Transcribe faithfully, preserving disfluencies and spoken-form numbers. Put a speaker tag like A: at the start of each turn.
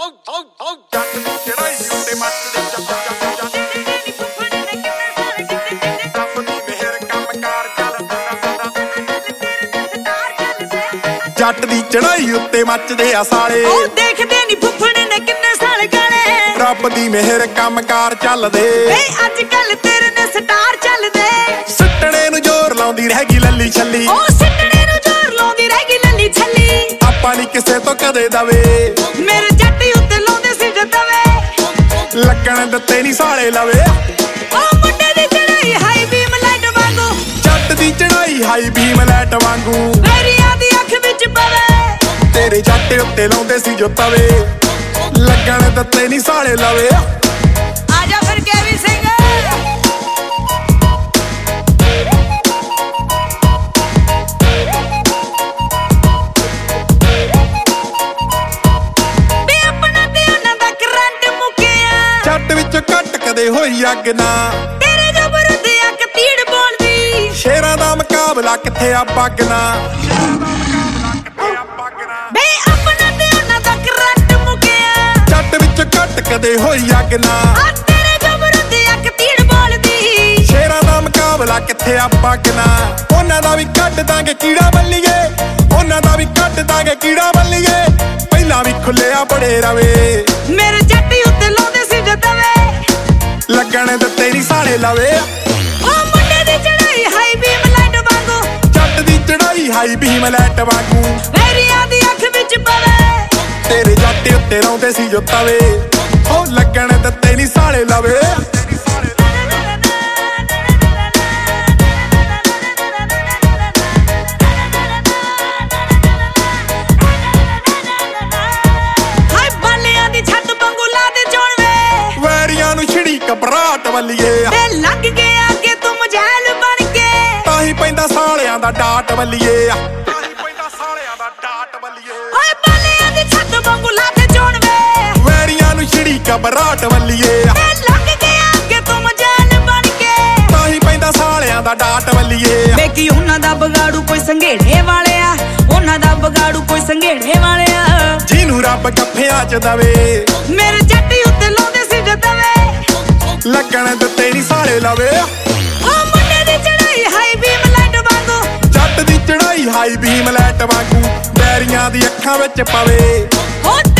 A: ਜੱਟ ਦੀ ਚੜਾਈ ਉੱਤੇ ਮੱਚਦੇ ਜੱਟ ਰੱਬ ਦੀ ਮਿਹਰ ਕੰਮਕਾਰ ਚੱਲਦਾ। ਜੱਟ ਦੀ ਚੜਾਈ ਉੱਤੇ ਮੱਚਦੇ ਆ ਸਾਲੇ,
B: ਉਹ ਦੇਖਦੇ ਨੀ ਫੁੱਫੜ ਨੇ ਕਿੰਨੇ ਸਾਲ ਗਾਲੇ।
A: ਰੱਬ ਦੀ ਮਿਹਰ ਕੰਮਕਾਰ ਚੱਲਦੇ।
B: ਏ ਅੱਜ ਕੱਲ ਤੇਰੇ ਨੇ ਸਟਾਰ ਚੱਲਦੇ।
A: ਸਿੱਟਣੇ ਨੂੰ ਜ਼ੋਰ ਲਾਉਂਦੀ ਰਹਿ ਗਈ ਲੱਲੀ ਛੱਲੀ,
B: ਉਹ ਸਿੱਟਣੇ ਨੂੰ ਜ਼ੋਰ ਲਾਉਂਦੀ ਰਹਿ ਗਈ ਲੱਲੀ ਛੱਲੀ।
A: ਆਪਾਂ ਨੀ ਕਿਸੇ ਤੋਂ ਕਦੇ ਦਵੇ,
B: ਮੇਰੇ ਜੱਟ ਉੱਤੇ ਲਾਉਂਦੇ ਸੀ ਜਦਵੇ।
A: ਲੱਗਣ ਦਿੱਤੇ ਨੀ ਸਾਲੇ ਲਵੇ।
B: ਉਹ ਮੁੰਡੇ ਦੀ ਚੜਾਈ ਹਾਈ ਬੀਮ ਲਾਈਟ ਵਾਂਗੂ,
A: ਜੱਟ ਦੀ ਚੜਾਈ ਹਾਈ ਬੀਮ ਲਾਈਟ ਵਾਂਗੂ
B: ਮੇਰੀਆਂ ਦੀ ਅੱਖ ਵਿੱਚ ਪਵੇ।
A: ਤੇਰੇ ਜੱਟ ਉੱਤੇ ਲਾਉਂਦੇ ਸੀ ਜੋ ਤਵੇ, ਲੱਗਣ ਦਿੱਤੇ ਨੀ ਸਾਲੇ ਲਵੇ।
B: ਆਜਾ ਫਿਰ ਕੇਵੀ ਸਿੰਘ ਵੀ ਆਪਣਾ ਤੇ ਉਹਨਾਂ ਦਾ ਕਰੰਟ ਮੁੱਕਿਆ।
A: ਜੱਟ ਵਿੱਚ ਘੱਟ ਕਦੇ ਹੋਈ ਅੱਗ ਨਾ,
B: ਤੇਰੇ ਜਬਰ ਦੀ ਅੱਖ ਤੀੜ ਬੋਲਦੀ।
A: ਸ਼ੇਰਾਂ ਦਾ ਮੁਕਾਬਲਾ ਕਿੱਥੇ ਆ ਪੱਗਣਾ।
B: ਬੇ ਆਪਣਾ ਤੇ ਉਹਨਾਂ ਦਾ ਕਰੰਟ ਮੁੱਕਿਆ।
A: ਜੱਟ ਵਿੱਚ ਘੱਟ ਕਦੇ ਹੋਈ ਅੱਗ ਨਾ,
B: ਆ ਤੇਰੇ ਜਬਰ ਦੀ ਅੱਖ ਤੀੜ ਬੋਲਦੀ।
A: ਸ਼ੇਰਾਂ ਦਾ ਮੁਕਾਬਲਾ ਕਿੱਥੇ ਆ ਪੱਗਣਾ। ਉਹਨਾਂ ਦਾ ਵੀ ਕੱਢ ਦਾਂਗੇ ਕੀੜਾ ਬੱਲੀਏ, ਉਹਨਾਂ ਦਾ ਵੀ ਕੱਢ ਦਾਂਗੇ ਕੀੜਾ ਬੱਲੀਏ। ਪਹਿਲਾਂ ਵੀ ਖੁੱਲਿਆ ਬੜੇ ਰਵੇ,
B: ਮੇਰੇ ਜੱਟ ਉੱਤੇ ਲਾਉਂਦੇ ਸੀ ਜਦਵੇ।
A: ਲੱਗਣ ਦਿੱਤੇ ਨੀ ਸਾਲੇ ਲਵੇ।
B: ਉਹ ਮੁੰਡੇ ਦੀ ਚੜਾਈ ਹਾਈ ਬੀਮ ਲਾਈਟ ਵਾਂਗੂ,
A: ਜੱਟ ਦੀ ਚੜਾਈ ਹਾਈ ਬੀਮ ਲਾਈਟ ਵਾਂਗੂ
B: ਮੇਰੀਆਂ ਦੀ ਅੱਖ ਵਿੱਚ ਪਵੇ।
A: ਤੇਰੇ ਜੱਟ ਉੱਤੇ ਲਾਉਂਦੇ ਸੀ ਜੋ ਤਵੇ, ਉਹ ਲੱਗਣ ਦਿੱਤੇ ਨੀ ਸਾਲੇ ਲਵੇ।
B: ਹਾਏ ਬਾਲਿਆਂ ਦੀ ਛੱਤ ਵਾਂਗੂ ਲਾ ਦੇ ਜੋੜ ਵੇ।
A: ਵੈਰੀਆਂ ਨੂੰ ਛਿੜੀ ਘਬਰਾਹਟ ਵੱਲੀਏ,
B: ਤੇ ਲੱਗ ਗਿਆ ਕਿ ਤੂੰ ਮਜੈਲ ਬਣ ਕੇ।
A: ਤਾਂ ਹੀ ਪੈਂਦਾ ਸਾਲਿਆਂ ਦਾ ਡਾਟ ਵੱਲੀਏ, ਤਾਂ ਹੀ ਪੈਂਦਾ ਸਾਲਿਆਂ ਦਾ ਡਾਟ ਵੱਲੀਏ।
B: ਹਾਏ ਬਾਲਿਆਂ ਦੀ ਛੱਤ ਵਾਂਗੂ ਲਾ ਦੇ ਜੋੜ ਵੇ।
A: ਵੈਰੀਆਂ ਨੂੰ ਛਿੜੀ ਘਬਰਾਹਟ ਵੱਲੀਏ,
B: ਤੇ ਲੱਗ ਗਿਆ ਕਿ ਤੂੰ ਮਜੈਲ ਬਣ ਕੇ।
A: ਤਾਂ ਹੀ ਪੈਂਦਾ ਸਾਲਿਆਂ ਦਾ ਡਾਟ ਵੱਲੀਏ।
B: ਵੇ ਕੀ ਉਹਨਾਂ ਦਾ ਬਗਾੜੂ ਕੋਈ ਸੰਘੇੜੇ ਵਾਲਿਆ, ਉਹਨਾਂ ਦਾ ਬਗਾੜੂ ਕੋਈ ਸੰਘੇੜੇ ਵਾਲਿਆ।
A: ਜਿਹਨੂੰ ਰੱਬ ਗੱਫਿਆਂ ਚ ਦਵੇ,
B: ਮੇਰੇ ਜੱਟ ਉੱਤੇ ਲਾਉਂਦੇ ਸੀ ਜਦਵੇ।
A: ਲੱਗਣ ਦਿੱਤੇ ਨੀ ਸਾਲੇ ਲਵੇ।
B: ਉਹ ਮੁੰਡੇ ਦੀ ਚੜਾਈ ਹਾਈ ਬੀਮ ਲਾਈਟ ਵਾਂਗੂ,
A: ਜੱਟ ਦੀ ਚੜਾਈ ਹਾਈ ਬੀਮ ਲਾਈਟ ਵਾਂਗੂ ਵੈਰੀਆਂ ਦੀ ਅੱਖਾਂ ਵਿੱਚ ਪਵੇ।
B: ਉਹ